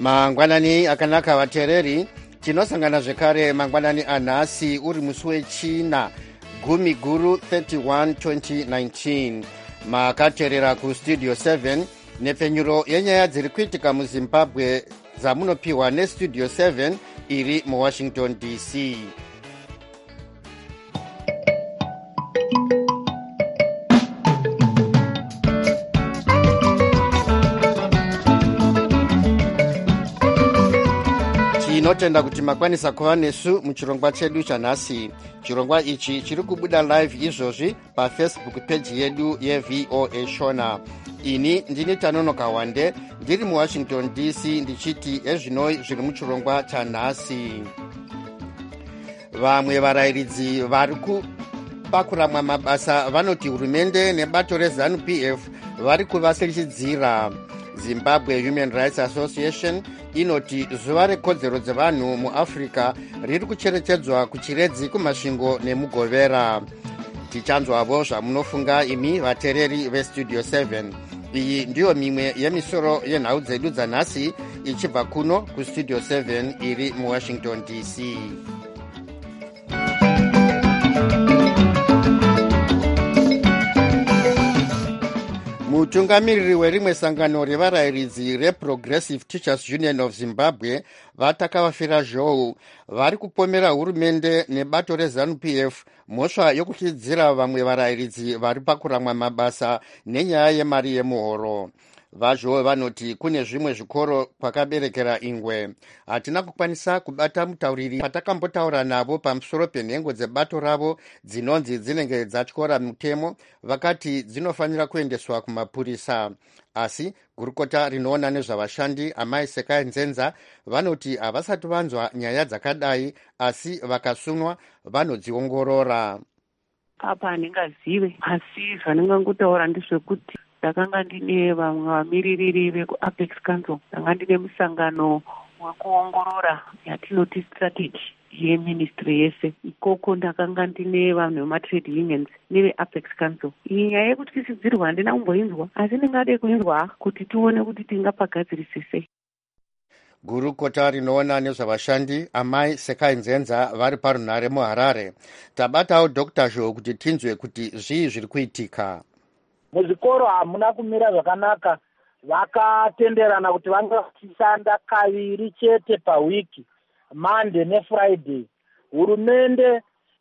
Mangwanani akanaka vatereri, tinosangana zvekare mangwanani anhasi uri musi wechina gumi guru 31 2019. Makateerera kustudio 7 nepfenyuro yenyaya dziri kuitika muzimbabwe dzamunopiwa nestudio 7 iri muwashington dc. Tinotenda kuti makwanisa kuva nesu muchirongwa chedu chanhasi. Chirongwa ichi chiri kubuda live izvozvi pafacebook page yedu yeVOA Shona. Ini ndini Tanonoka Wande ndiri muwashington dc ndichiti ezvinoi zviri muchirongwa chanhasi. Vamwe varayiridzi vari kupakuramwa mabasa vanoti hurumende nebato reZANU-PF vari kuvasirichidzira. Zimbabwe Human Rights Association inoti zuva rekodzero dzevanhu muAfrica riri kucherechedzwa kuchiredzi kumasvingo nemugovera. Tichanzwavo zvamunofunga imi vateereri vestudio 7. Iyi ndiyo mimwe yemisoro yenhau dzedu dzanhasi ichibva kuno kustudio 7 iri muwashington dc. Mutungamiriri werimwe sangano revarayiridzi reProgressive Teachers Union of Zimbabwe vatakavafira zhou vari kupomera hurumende nebato reZANU-PF mhosva yokuchidzira vamwe varayiridzi vari pakuramwa mabasa nenyaya yemari yemuhoro. Vazhou vanoti kune zvimwe zvikoro kwakaberekera ingwe. Hatina kukwanisa kubata mutauriri patakambotaura navo pamusoro penhengo dzebato ravo dzinonzi dzinenge dzatyora mutemo, vakati dzinofanira kuendeswa kumapurisa. Asi gurukota rinoona nezvavashandi Amai Sekai Nzenza vanoti havasati vanzwa nyaya dzakadai, asi vakasunwa vanodziongorora. Apa handingazive, asi zvandingangotaura ndezvekuti ndakanga ndine vamwe vamiririri vekuApex Council, ndanga ndine musangano wekuongorora yatinoti strategy yeministry yese. Ikoko ndakanga ndine vanhu vematrade unions neveApex Council. Iyi nyaya yekutyisidzirwa handina kumboinzwa, asi ndingade kuinzwa kuti tione kuti tingapagadzirise sei. Gurukota rinoona nezvavashandi Amai Sekai Nzenza vari parunhare muHarare. Tabatawo Dr. Zhou kuti tinzwe kuti zvii zviri kuitika. Muzvikoro hamuna kumira zvakanaka. Vakatenderana kuti vange vachishanda kaviri chete pawiki, Monday neFriday. Hurumende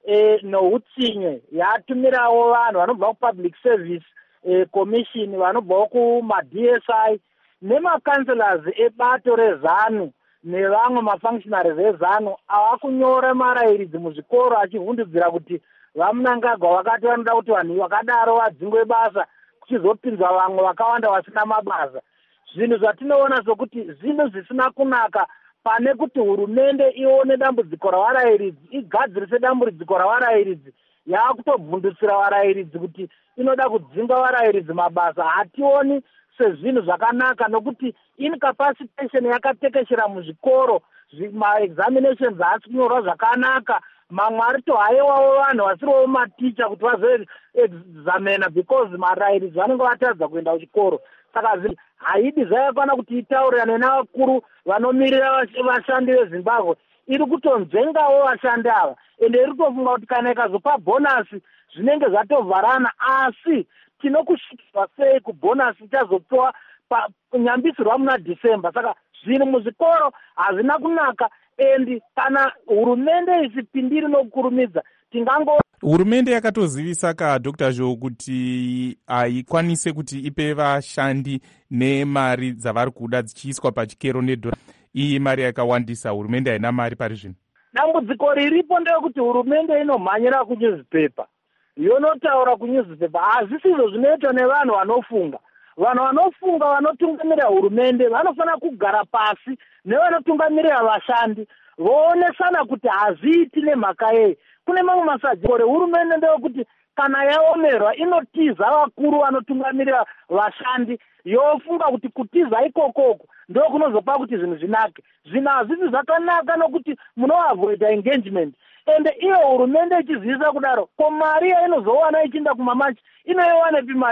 noutsinye yatumirawo vanhu vanobva kuPublic Service Commission, vanobva kumaDSI nemakanselors ebato reZANU nevamwe mafunctionaries vezANU ava kunyora marayiridzi muzvikoro achivhundudzira kuti vamunangagwa vakati vanoda kuti vanhu vakadaro vadzingwe basa kuchizopinzwa vamwe vakawanda vasina mabasa. Zvinhu zvatinoona sokuti zvinhu zvisina kunaka, pane kuti hurumende ione dambudziko ravarayiridzi, igadzirise dambudziko ravarayiridzi, yaakutobvundutsira varayiridzi kuti inoda kudzinga varayiridzi mabasa. Hationi sezvinhu zvakanaka, nokuti incapacitation yakatekeshera muzvikoro, maexaminations haasi kunyorwa zvakanaka, mamwe aritohaiwawo vanhu vasiriwo maticha kuti vazoexamina because marayiridzi vanenge vatadza kuenda kuchikoro. Saka haidi zvayakwana kuti itaurirane navakuru vanomirira vashandi veZimbabwe. Iri kutonzvengawo vashandi ava, ende iri kutofunga kuti kana ikazopa bhonasi zvinenge zvatovharana, asi tinokusvikirwa sei kubhonasi ichazopiwa nyambisirwa muna December. Saka zvinhu muzvikoro hazvina kunaka, endi kana hurumende isipindiri nokukurumidza tingango. Hurumende yakatozivisa Dr. Zhou kuti haikwanise kuti ipe vashandi nemari dzavari kuda dzichiiswa pachikero nedhora. Iyi mari yakawandisa, hurumende haina mari pari zvino. Dambudziko riripo ndeyekuti hurumende inomhanyira kunewspaper, yonotaura kunewspaper. Hazvisizvo zvinoitwa nevanhu vanofunga. Vanhu vanofunga vanotungamirira hurumende vanofanira kugara pasi nevanotungamirira vashandi voonesana kuti hazviiti nemhaka yei. Kune mamwe masajikore hurumende ndeyekuti kana yaomerwa inotiza vakuru vanotungamirira vashandi, yofunga kuti kutiza ikokoko ndo kunozopa kuti zvinhu zvinake. Zvinhu hazvisi zvakanaka nokuti munoavoida engagement. Ende iyo hurumende ichizivisa kudaro, ko mari yainozowana ichienda kumamachi inoiwanepi mari iyoyo?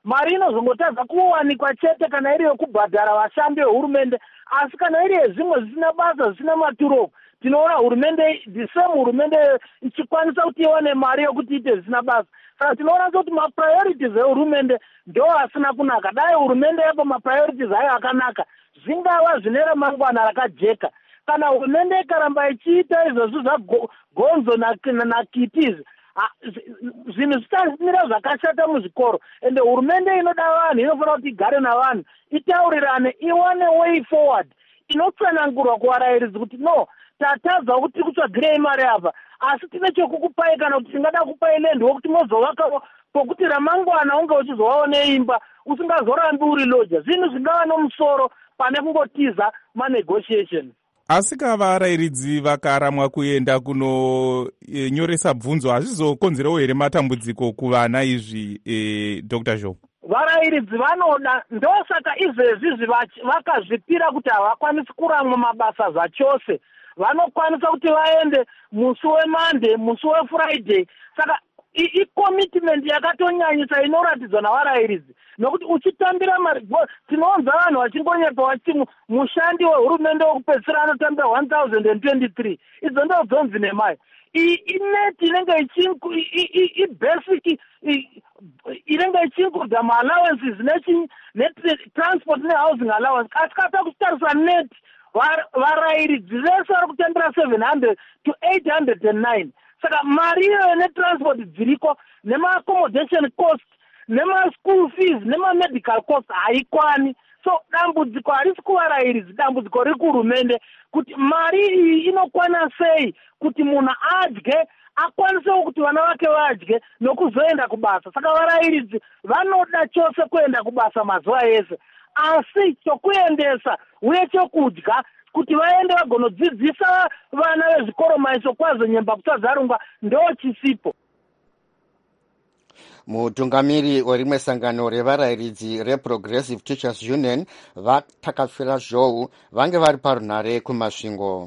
mari inozongotadza kuwanikwa chete kana iri yokubhadhara vashandi vehurumende, asi kana iri yezvimwe zvisina basa zvisina maturoko, tinoona hurumende the same hurumende ichikwanisa kuti iwane mari yokuti ite zvisina basa. Saka tinoona kuti mapriorities ehurumende ndo asina kunaka. Dai hurumende yapo mapriorities ayo akanaka, zvingava zvine ramangwana rakajeka. Kana hurumende ikaramba ichiita izvozvo zvagonzo nakitizi, zvinhu zvitamira zvakashata muzvikoro. Ende hurumende inoda vanhu, inofanira kuti igare navanhu, itaurirane, iwane way forward inotsanangurwa kuvarairidzi kuti no, tatadza kuti tiri kutsvagirei mari apa, asi tine chokukupai kana kuti tingada kupai lendi wokuti mozovakawo pokuti ramangwana unge uchizovawo neimba usingazorambi uri loja. Zvinhu zvingava nomusoro pane kungotiza manegotiation. Asi varairidzi vakaramwa kuenda kunonyoresa bvunzo, hazvizokonzerawo here matambudziko kuvana izvi, Dr. Zhou? Varairidzi vanoda, ndosaka izvezvi vakazvipira kuti havakwanisi kuramwa mabasa zvachose. Vanokwanisa kuti vaende musi weMonday, musi weFriday. Saka i-commitment yakatonyanyisa inoratidzwa navarairidzi. Nokuti uchitambira mari, tinoonza vanhu vachingonyepa vachiti mushandi wehurumende wokupedzisira anotambira 1023. Idzo ndo dzonzi nemai. Ineti inenge i-basic inenge ichinkudza ma-allowances ne-transport ne-housing allowance. Asi kata kutarisa neti, varairidzi vese vari kutambira 700 to 809. Saka mari iyoyo netransport dziriko nema-accommodation cost nema-school fees nema-medical cost haikwani. So dambudziko harisi kuvarairidzi, dambudziko riri kuhurumende kuti mari iyi inokwana sei kuti munhu adye, akwanisewo kuti vana vake vadye nokuzoenda kubasa. Saka varairidzi vanoda chose kuenda kubasa mazuva ese, asi chokuendesa uye chokudya kuti vaende vagonodzidzisa vana vezvikoro maiso kwazo nyemba kusadzarungwa ndo chisipo. Mutungamiri werimwe sangano revarairidzi reProgressive Teachers Union vatakafira Zhou vange vari parunhare kumasvingo.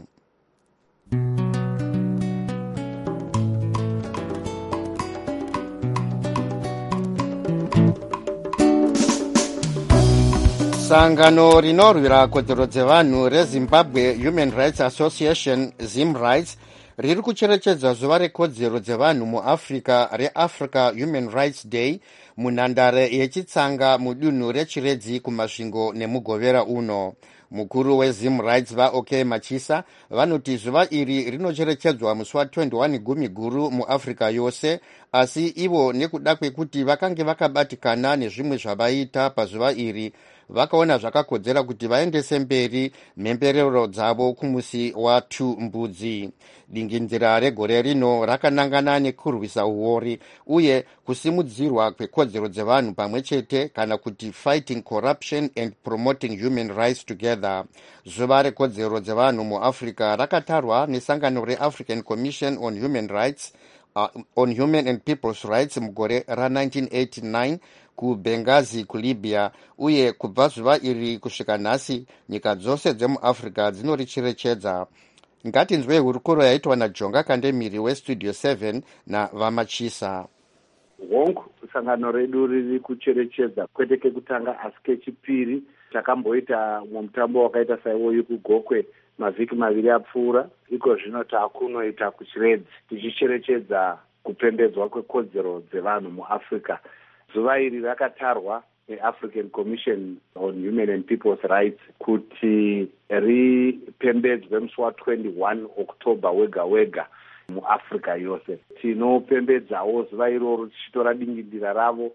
Sangano rinorwira kodzero dzevanhu reZimbabwe Human Rights Association ZimRights riri kucherechedza zuva rekodzero dzevanhu muAfrica reAfrica Human Rights Day munhandare yechitsanga mudunhu reChiredzi kumasvingo nemugovera uno. Mukuru weZimRights vaOK Machisa vanoti zuva iri rinocherechedzwa musi wa21 Gumiguru muAfrica yose, asi ivo nekuda kwekuti vakange vakabatikana nezvimwe zvavaita pazuva iri vakaona zvakakodzera kuti vaendese mberi mhemberero dzavo kumusi wa2 Mbudzi. Dinginzira regore rino rakanangana nekurwisa uori uye kusimudzirwa kwekodzero dzevanhu pamwe chete, kana kuti fighting corruption and promoting human rights together. Zuva rekodzero dzevanhu muAfrica rakatarwa nesangano reAfrican Commission on Human Rights on Human and People's Rights mugore ra1989 kuBenghazi kuLibya, uye kubva zuva iri kusvika nhasi nyika dzose dzemuAfrica dzinoricherechedza. Ngatinzwe hurukuro yaitwa naJonga Kandemiri weStudio 7 naVamachisa. Hongu sangano redu riri kucherechedza kwete kekutanga asi kechipiri. Takamboita mutambo wakaita saiwoyu kuGokwe mavhiki maviri apfuura. Iko zvino takunoita kuChiredzi tichicherechedza kupembedzwa kwekodzero dzevanhu muAfrica. Zuva iri rakatarwa neAfrican Commission on Human and People's Rights kuti ripembedzwe musi wa21 October wega wega muAfrica yose. Tinopembedzawo zuva iroro tichitora dingindira ravo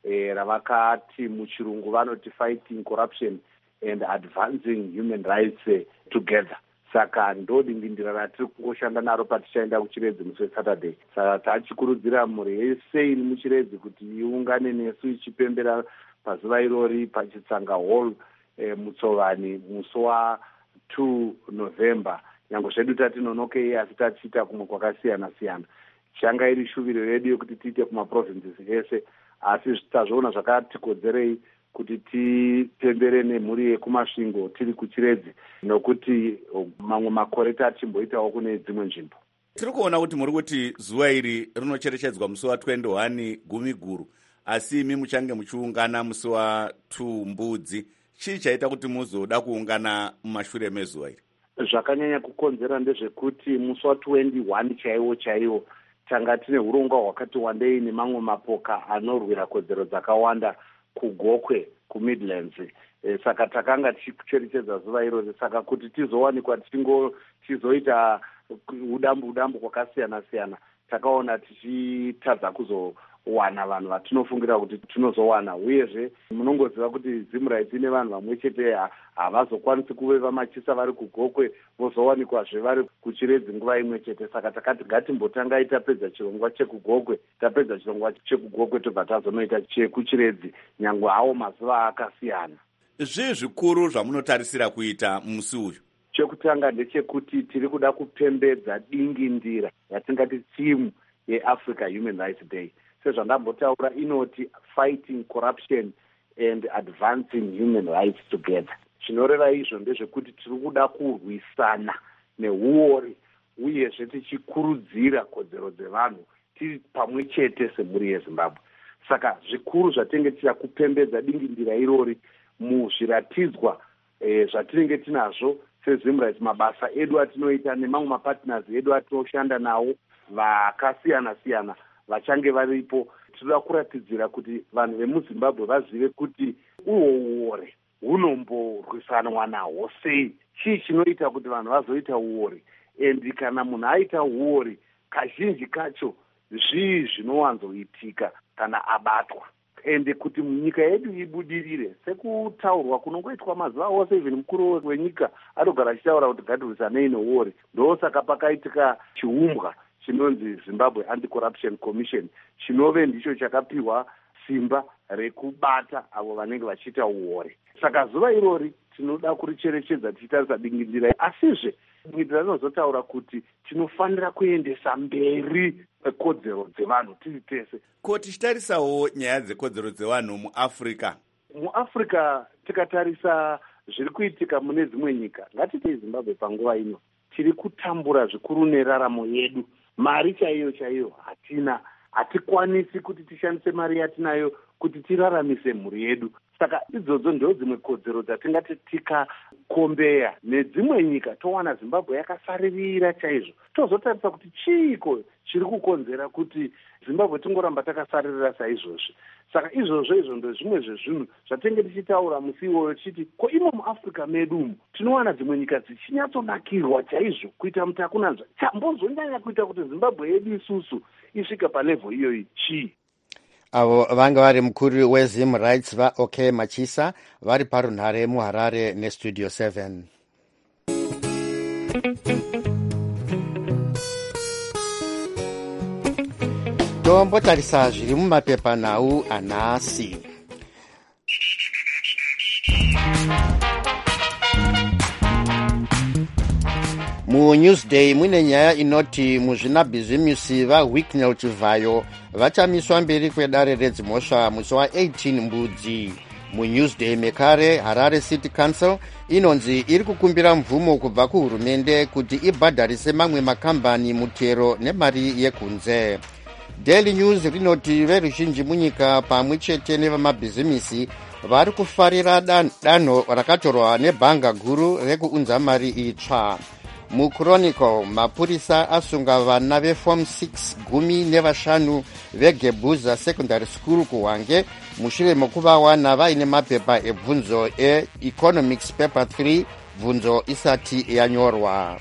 ravakati muchirungu vanoti fighting corruption and advancing human rights together. Saka ndo dingindira ratiri kungoshanda naro patichaenda kuChiredzi musi weSaturday. Saka tachikurudzira mhuri yese iri muChiredzi kuti iungane nesu ichipembera pazuva irori pachitsanga hall mutsovani musi wa2 November. Nyange zvedu tatinonokei asi tachiita kumwe kwakasiyana siyana. Changa iri shuviro redu yokuti tiite kumaprovinces ese, asi tazvoona zvakatikodzerei kuti tipembere nemhuri yekumasvingo tiri kuChiredzi nokuti mamwe makore tatimboitawo kune dzimwe nzvimbo. Tiri kuona kuti muri kuti zuva iri rinocherechedzwa musi wa21 Gumiguru. asi imi muchange muchiungana musi wa2 Mbudzi. Chii chaita kuti muzoda kuungana mumashure mezuva iri? Zvakanyanya kukonzera ndezvekuti musi wa21 chaiwo tanga tine urongwa hwakati wandei nemamwe mapoka anorwira kodzero dzakawanda kuGokwe kuMidlands. Saka takanga tichikucherechedza zuva irori, saka kuti tizowanikwa tizoita udambu kwakasiyana siyana, takaona tichitadza kuzowana vanhu vatinofungira kuti tinozowana. Uyezve munongoziva kuti ZimRights ine vanhu vamwe chete havazokwanisi kuve vamachisa vari kuGokwe vozowanikwazve vari kuChiredzi nguva imwe chete. Saka takati ngatimbotangai tapedza chirongwa chekugokwe, tapedza chirongwa chekugokwe tobva tazonoita chekuChiredzi, nyangwe hawo mazuva akasiyana. Zvii zvikuru zvamunotarisira kuita musi uyu? Chekutanga ndechekuti tiri kuda kupembedza dingindira yatingati thimu yeAfrica Human Rights Day. Sezvandambotaura inoti fighting corruption and advancing human rights together. Zvinoreva izvo ndezvekuti tiri kuda kurwisana neuori uyezve tichikurudzira kodzero dzevanhu tiri pamwe chete semhuri yeZimbabwe. Saka zvikuru zvatinenge tichida kupembedza dingindira irori muzviratidzwa zvatinenge tinazvo seZimRights, mabasa edu atinoita nemamwe mapartners edu atinoshanda nawo vakasiyana siyana vachange varipo. Tinoda kuratidzira kuti vanhu vemuZimbabwe vazive kuti uore hunomborwisanwa nahwo sei, chii chinoita kuti vanhu vazoita uori, and kana munhu aita uori kazhinji kacho zvii zvinowanzoitika kana abatwa. Ende kuti nyika yedu ibudirire sekutaurwa kunongoitwa mazuva ose, even mukuru wenyika anogara achitaura kuti ngatirwisanei neuori. Ndosaka pakaitika chiumbwa chinonzi Zimbabwe Anti-Corruption Commission, chinove ndicho chakapiwa simba rekubata avo vanenge vachiita uori. Saka zuva irori tinoda kuricherechedza tichitarisa dingindira, asizve dingindira rinozotaura kuti tinofanira kuendesa mberi kodzero dzevanhu tiri tese. Ko tichitarisawo nyaya dzekodzero dzevanhu muAfrica. MuAfrica tikatarisa zviri kuitika mune dzimwe nyika, ngatiti Zimbabwe panguva ino tiri kutambura zvikuru neraramo yedu. Mari chaiyo hatina, hatikwanisi kuti tishandise mari yatinayo kuti tiraramise mhuri yedu. Saka idzodzo ndio dzimwe kodzero dzatingati tikakombeya nedzimwe nyika towana Zimbabwe yakasaririra chaizvo. Tozotarisa kuti chiiko chiri kukonzera kuti Zimbabwe tingoramba takasaririra saizvozvi. Saka izvozvo ndo zvimwe zvezvinhu zvatinenge tichitaura musi iwoyo tichiti ko imo muAfrica medu umu tinowana dzimwe nyika dzichinyatsonakirwa chaizvo kuita muti hakuna chambozonyanya kuita kuti Zimbabwe yedu isusu isvika palevhel iyoyi chii. Avo vanga vari mukuru weZimRights vaOK Machisa vari parunhare muHarare neStudio 7. Tombotarisa zviri mumapepanhau anhasi. MuNewsday mune nyaya inoti muzvinabhizimusi vaWicknell Chivayo vachamiswa mberi kwedare redzimhosva musi wa18 Mbudzi. MuNewsday mekare Harare City Council inonzi iri kukumbira mvumo kubva kuhurumende kuti ibhadharise mamwe makambani mutero nemari yekunze. Daily News rinoti veruzhinji munyika pamwe chete nevamabhizimisi vari kufarira danho rakatorwa nebhanga guru rekuunza mari itsva. MuChronicle mapurisa asunga vana veform 6 15 veGebuza Secondary School kuHwange mushure mokuvawana vaine mapepa ebvunzo eEconomics paper 3 bvunzo isati yanyorwa.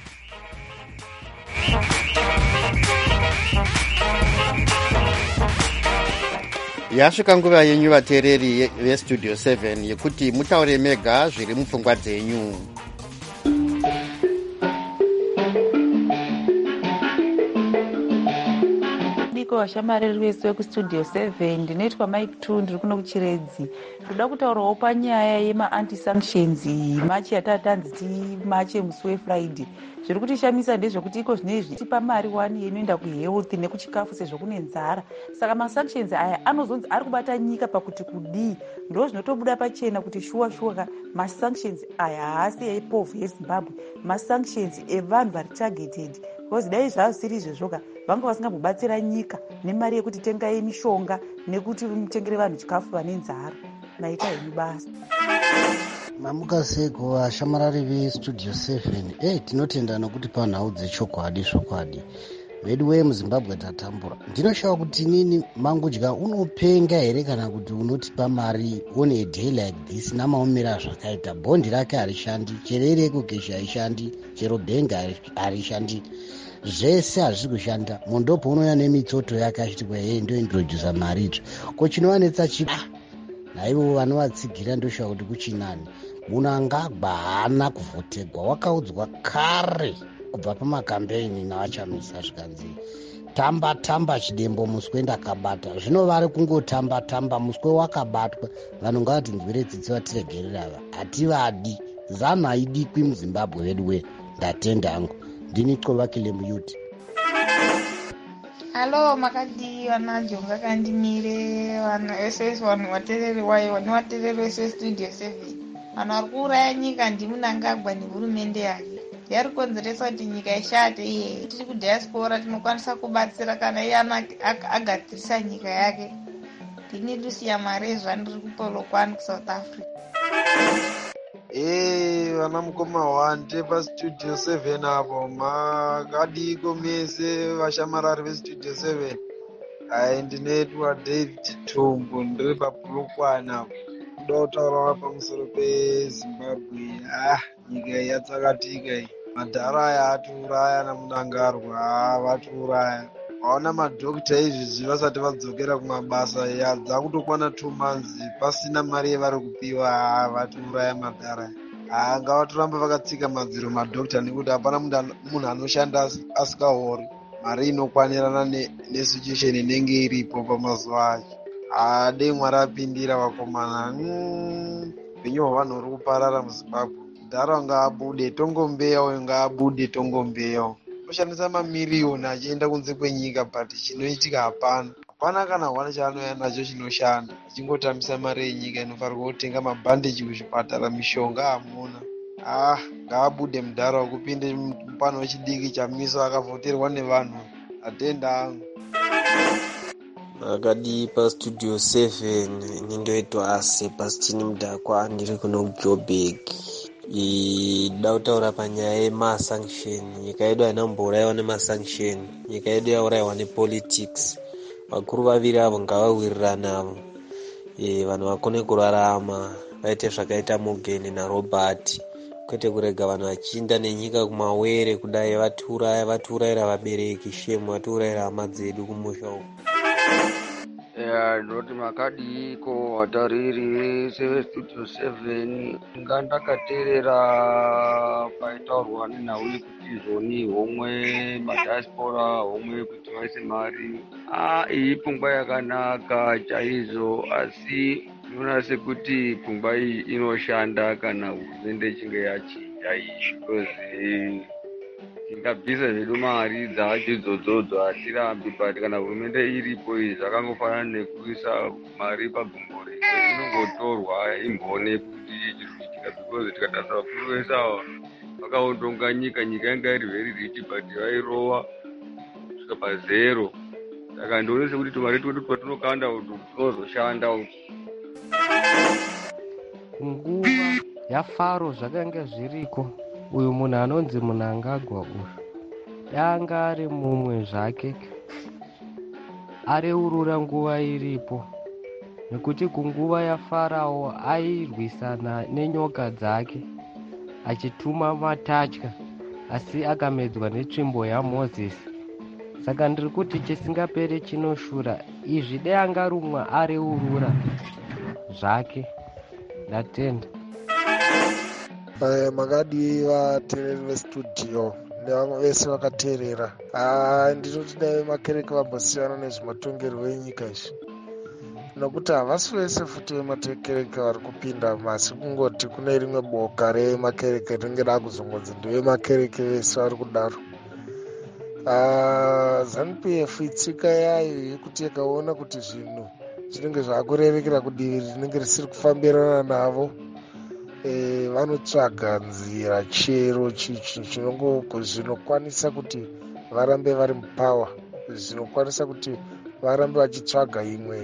Yasvika nguva yenyu vateereri veStudio 7 yekuti mutaure mega zviri mupfungwa dzenyu. Vashamareri vese vekustudio 7 ndinoitwa Mike 2 ndiri kuno kuChiredzi. Ndoda kutaurawo panyaya yema-anti-sanctions machi yatatanzi machi yemusi weFriday. Zviri kutishamisa ndezvekuti iko zvinezvi tipa mari 1 inoenda kuhealth nekuchikafu sezvo kune nzara. Saka ma-sanctions aya anozonzi ari kubata nyika pakuti kudii. Ndo zvinotobuda pachena kuti shuwa ma-sanctions aya haasi epovha yeZimbabwe. Ma-sanctions evanhu vari targeted because dai zvasiri izvezvoka vanga vasingambobatsira nyika nemari yekuti tengai mishonga nekuti mutengere vanhu chikafu vane nzara. Maita henyu basa. Mamukaseko ashamarari vestudio 7 tinotenda nokuti panhau dzechokwadi zvokwadi vedu wemuzimbabwe tatambura. Ndinoshawa kuti nini mangudya unopenga here kana kuti unotipa mari on a day like this namaomera zvakaita. Bhondi rake harishandi, cherere ekukesha haishandi, chero bhengi harishandi, zvese hazvisi kushanda. Mundopo unouya nemitsoto yake achiti kwai ndointrodusa mari itsva ko chinovanetsa naivo vanovatsigira. Ndoshawa kuti kuchinani Mnangagwa haana kuvhotegwa, wakaudzwa kare kubva pamakambeni navachamisa zvikanzi tamba chidembo muswe ndakabata. Zvino vari kungotamba muswe wakabatwa. Vanhu ngavati ndwiretsitsi vatiregerera ava hativadi. Zanu haidikwi muzimbabwe vedu we. Ndatenda hangu. Ndini Covakile muyuti. Halo makadi wanajonga kandimire vanhu SS vanhu watereri wayo vanhu watereri SS Studio 7 vanhu vari kuuraya nyika ndiMnangagwa nehurumende yake. Yari konzeresa kuti nyika ishate iye. Tiri kudiaspora tinokwanisa kubatsira kana iye agadzirisa nyika yake. Ndini Lucia Marezva ndiri kuPolokwane kuSouth Africa. Vana mukoma wande pastudio 7 apo makadiko mese vashamarari vestudio 7. Ndinetwa David Tumbu ndiri paPolokwane apo. Kuda kutaura pamusoro peZimbabwe. Nyika yatsakatika iyi. Madhara aya atiuraya naMnangagwa vatiuraya. Vaona madhokita izvi vasati vadzokera kumabasa dzakutokwana 2 months pasina mari yevari kupiwa. Vatiuraya madhara. Ngavatoramba vakatsika madziro madhokita nekuti hapana munhu anoshanda asingahori. Mari inokwanirana nesituation inenge iripo pamazuva acho. Dei Mwari apindira vakomana. Upenyu hwavanhu huri kuparara muZimbabwe. Dhara ngaabude tongombeya uyo ngaabude tongombeya. Oshandisa mamiriyoni achienda kunze kwenyika but chinoitika hapana. Hapana kana hwana chaanouya nacho chinoshanda. Achingotambisa mari yenyika inofanirwa kutenga mabhandeji kuzvipatara, mishonga hamuna. Ngaabude mudhara kupinde mupano wechidiki chamiso akavhoterwa nevanhu. Atenda angu. Akadi pastudio 7 nindoitwa Sebastian Mudakwa ndiri kuno Joburg. Da kutaura panyaya yemasanction. Nyika yedu haina kumbouraiwa nemasanction. Nyika yedu yauraiwa nepolitics. Vakuru vaviri avo ngavawirirane avo. Vanhu vakone kurarama vaite zvakaita Mugen naRobert. Kwete kurega vanhu vachiinda nenyika kumawere kudai vatiurayira vabereki shemu vatiurayira hama dzedu kumusha uko. Ndoti makadi iko watariri Studio 7 ngandakateerera paitaurwa nenhau yekuti zoni homwe madiaspora homwe kuti vaise mari. Iyi pfungwa yakanaka chaizvo, asi ndinoona sekuti pfungwa iyi inoshanda kana hurumende ichinge yachinja izvi. Tingabvisa zvedu mari dzacho idzodzo hatirambi, but kana hurumende iripo izvi zvakangofanana nekuisa mari pagumbo rimwe, inongotorwa imbone kuti chiri kuitika, because tikatarisa vakuru vese ava vakaondonga nyika yanga iri very rich but vairova kusvika pazero. Saka ndione sekuti tumari twedu twatinokanda kuti tunozoshanda. Kunguva yaFaro zvakanga zviriko, uyu munhu anonzi Mnangagwa uyu danga ari mumwe zvake areurura nguva iripo, nekuti kunguva yaFarao airwisana nenyoka dzake achituma matatya, asi akamedzwa netsvimbo yaMozisi. Saka ndiri kuti chisingapere chinoshura. Izvi dai angarumwa areurura zvake. Ndatenda. Makadi vateereri vestudio nevamwe vese vakateerera. Ndinoti dai makereke vambosiyana nezvematongerwo enyika izvi, nokuti havasi vese futi vemakereke vari kupinda, masi kungoti kune rimwe boka remakereke rinenge rakuzongonzi ndevemakereke vese vari kudaro. ZANU-PF itsika yayo yekuti yakaona kuti zvinhu zvinenge zvakurerekera kudivi rinenge risiri kufambirana navo, vanotsvaga nzira chero zvinokwanisa kuti varambe vari mupower. Zvinokwanisa kuti varambe vachitsvaga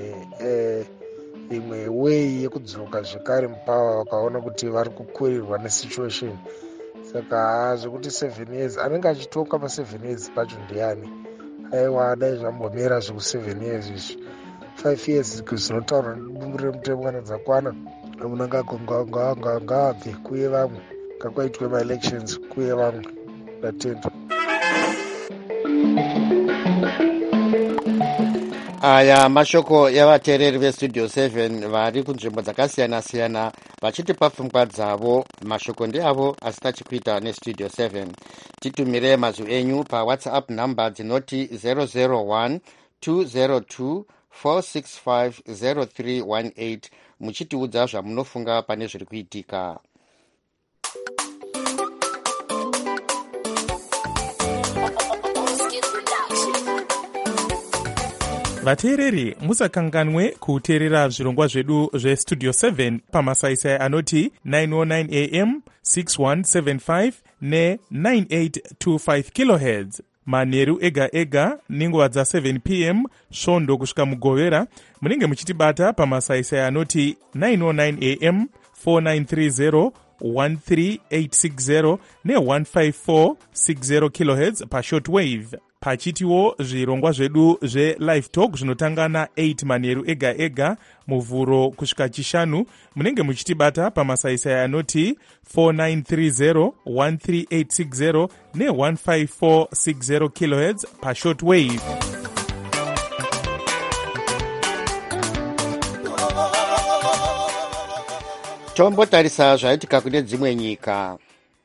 imwe way yekudzoka zvekare mupower vakaona kuti vari kukwirirwa nesituation. Saka zvekuti 7 years anenge achitoka pa7 years pacho ndiani? Aiwa dai zvambomera zveku7 years izvi. 5 years zvinotaura dumbu remutembo kana dzakwana munhu ngaabve kuye vamwe ngakwaitwe maelections kuye vamwe ndatenda. Aya mashoko yavateereri vestudio 7 vari kunzvimbo dzakasiyana-siyana vachitipa pfungwa dzavo. Mashoko ndeavo asina chekuita nestudio 7. Titumire mazwi enyu pawhatsapp namba dzinoti 001 202 465 0318 muchitiudza zvamunofunga pane zviri kuitika. vateereri musakanganwe kuteerera zvirongwa zvedu zvestudio 7 pamasaisai anoti 909 am 6175 ne9825 kilohertz manheru ega ega nenguva dza7 pm svondo kusvika mugovera. Munenge muchitibata pamasaisai anoti 909 am 4930 13860 ne15460 kilohertz pashortwave. Pachitiwo zvirongwa zvedu zvelive talk zvinotanga na8 manheru ega ega muvhuro kusvika chishanu. Munenge muchitibata pamasaisai anoti 4930 13860 ne15460 kilohertz pashortwave. Tombotarisa zvaitika kune dzimwe nyika.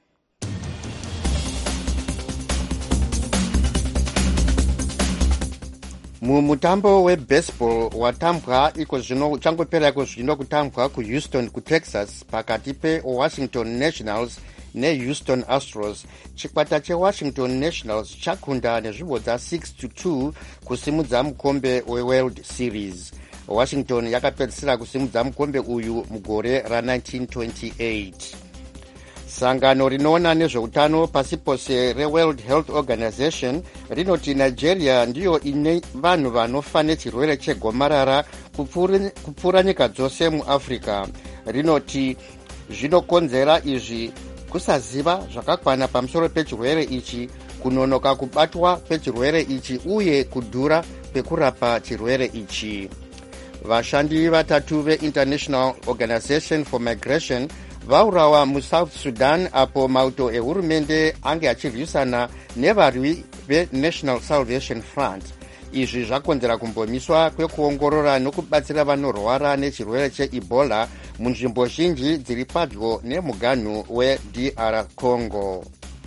Mumutambo webaseball watambwa iko zvino uchangopera iko zvino kutambwa kuHouston kuTexas pakati peWashington Nationals neHouston Astros. Chikwata cheWashington Nationals chakunda nezvivodza 6-2 kusimudza mukombe weWorld Series. Washington yakapedzisira kusimudza mukombe uyu mugore ra1928. Sangano rinoona nezveutano pasi pose reWorld Health Organization rinoti Nigeria ndiyo ine vanhu vanofa nechirwere chegomarara kupfuura nyika dzose muAfrica. Rinoti zvinokonzera izvi kusaziva zvakakwana pamusoro pechirwere ichi, kunonoka kubatwa pechirwere ichi uye kudhura pekurapa chirwere ichi. Vashandi vatatu veInternational Organization for Migration vaurawa muSouth Sudan apo mauto ehurumende ange achirwisana nevarwi veNational Salvation Front. Izvi zvakonzera kumbomiswa kwekuongorora nokubatsira vanorwara nechirwere cheEbola munzvimbo zhinji dziri padyo nemuganhu weDR Congo.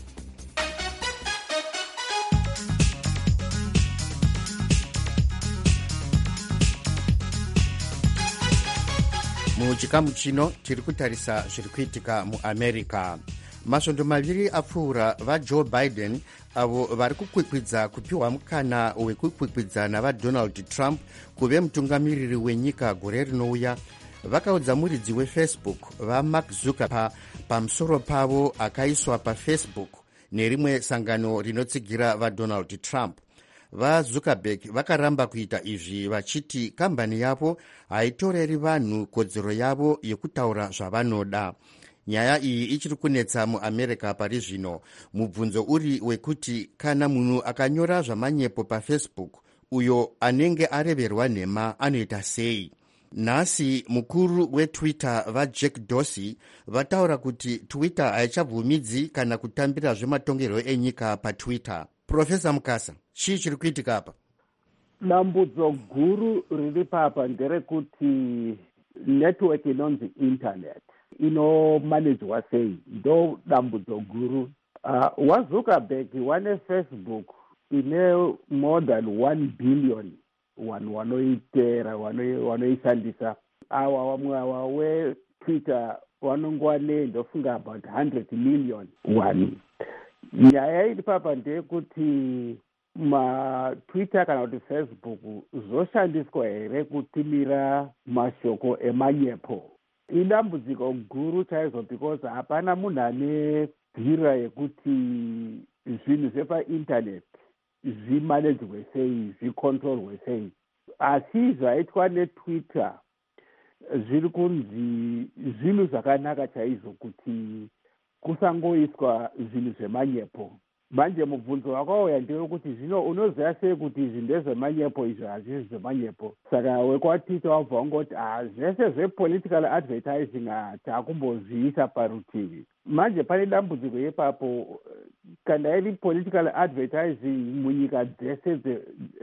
Muchikamu chino tiri kutarisa zviri kuitika muAmerica. Masvondo maviri apfuura vaJoe Biden avo vari kukwikwidza kupiwa mukana wekukwikwidza navaDonald Trump kuve mutungamiriri wenyika gore rinouya vakaudza muridzi weFacebook vaMark Zuckerberg pamusoro pavo akaiswa paFacebook nerimwe sangano rinotsigira vaDonald Trump. VaZuckerberg vakaramba kuita izvi vachiti kambani yavo haitoreri vanhu kodzero yavo yekutaura zvavanoda. Nyaya iyi ichiri kunetsa muAmerica pari zvino, mubvunzo uri wekuti kana munhu akanyora zvamanyepo paFacebook uyo anenge areverwa nhema anoita sei. Nhasi mukuru weTwitter vaJack Dorsey vataura kuti Twitter haichabvumidzi kana kutambira zvematongerwo enyika paTwitter. Profesa Mukasa, chii chiri kuitika apa? Dambudzo guru riri papa nderekuti network inonzi internet inomanejwa sei, ndo dambudzo guru. WaZuckerberg wane Facebook ine more than 1 billion vanhu vanoitera vanoishandisa. Awa vamwe ava weTwitter vanongova ndofunga about 100 million vanhu. Nyaya iri papa ndeyekuti maTwitter kana kuti Facebook zvoshandiswa here kutumira mashoko emanyepo. Idambudziko guru chaizvo because hapana munhu ane dhira yekuti zvinhu zvepainternet zvimanejwe sei, zvicontrolwe sei. Asi zvaitwa neTwitter zviri kunzi zvinhu zvakanaka chaizvo kuti kusangoiswa zvinhu zvemanyepo. Manje mubvunzo wakauya ndewekuti zvino unoziva sei kuti izvi ndezvemanyepo izvo hazvisi zvemanyepo. Saka wekwaTwitter wabva wangoti zvese zvepolitical advertising taakumbozviisa parutivi. Manje pane dambudziko yepapo, kana iri political advertising munyika dzese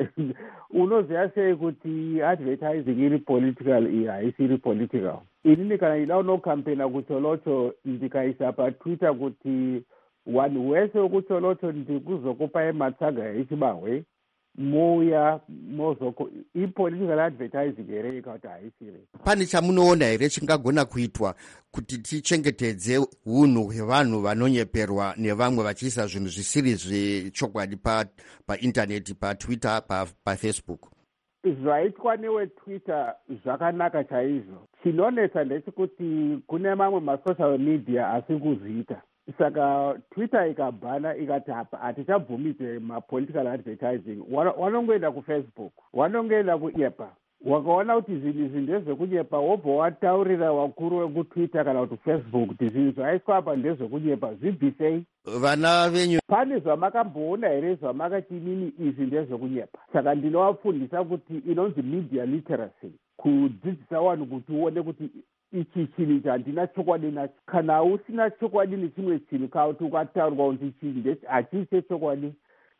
unoziva sei kuti advertising iri political iyi haisi iri political. Inini kana ida unokampena kucholocho ndikaisa paTwitter kuti wanhu wese wekucholocho ndikuzokupai matsaga echibahwe mouya mozoko ipolitical advertising here ikati haisire. Pane chamunoona here chingagona kuitwa kuti tichengetedze unhu hwevanhu vanonyeperwa nevamwe vachiisa zvinhu zvisiri zvechokwadi paintaneti, paTwitter, paFacebook? Zvaitwa neweTwitter zvakanaka chaizvo. Chinonetsa ndechekuti kune mamwe masocial media asiri kuzviita. Saka Twitter ikabhana ikati hatichabvumidze mapolitical advertising, wanongoenda kuFacebook, wanongoenda kuNyepa, wakaona kuti zvinhu izvi ndezvekunyepa wobva wataurira wakuru wekuTwitter kana kuti Facebook kuti zvinhu zvaiswa apa ndezvekunyepa, zvibvisei. Vana venyu pane zvamakamboona here zvamakati inini izvi ndezvekunyepa? Saka ndinovafundisa kuti inonzi media literacy, kudzidzisa vanhu kuti uone kuti ichi chinhu handina chokwadi nacho. Kana usina chokwadi nechimwe chinhu kuti ukataurwa kuti ichi hachisi chechokwadi,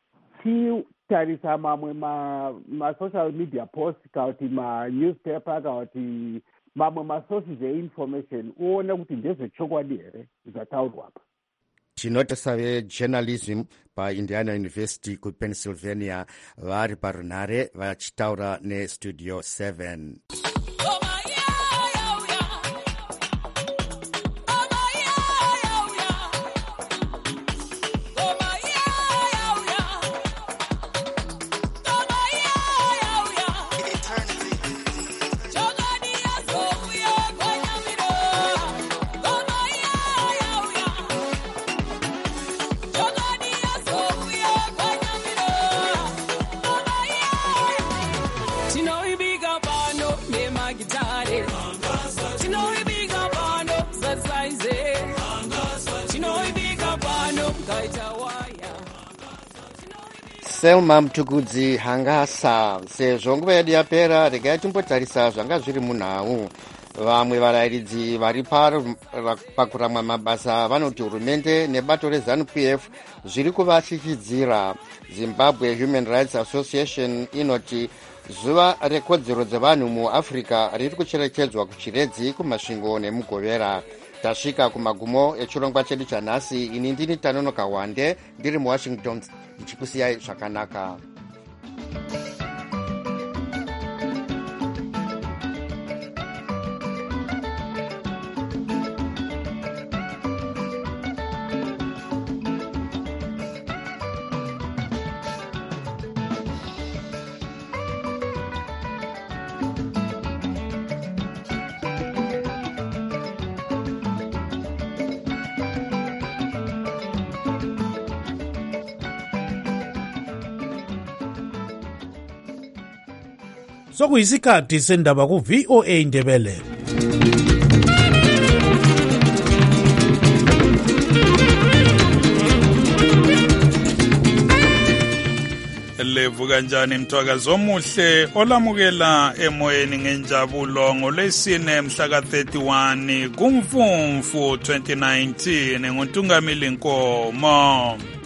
chitarisa mamwe masocial media posts kana kuti manewspaper kana kuti mamwe masources einformation uone kuti ndezvechokwadi here zvataurwa apa. Tinotesa vejournalism paIndiana University kuPennsylvania vari parunhare vachitaura neStudio 7. Selma Mtukudzi hangasa sezvo nguva yedu yapera, regai timbotarisa zvanga zviri munhau. Vamwe varayiridzi vari pakuramwa mabasa vanoti hurumende nebato reZANU-PF zviri kuvachichidzira. Zimbabwe Human Rights Association inoti zuva rekodzero dzevanhu muAfrica riri kucherechedzwa kuChiredzi, kuMasvingo nemuGovera. Tasvika kumagumo echirongwa chedu chanhasi. Ini ndini Tanonoka Wande ndiri muWashington ndichikusiyai zvakanaka. Sokuyisikhathi sendaba ku-VOA Indebele. Levu kanjani mthwakazi omuhle olamukela emoyeni ngenjabulo ngolwesine mhla ka-31 kuMfumfu 2019 nguNtungamili Nkomo.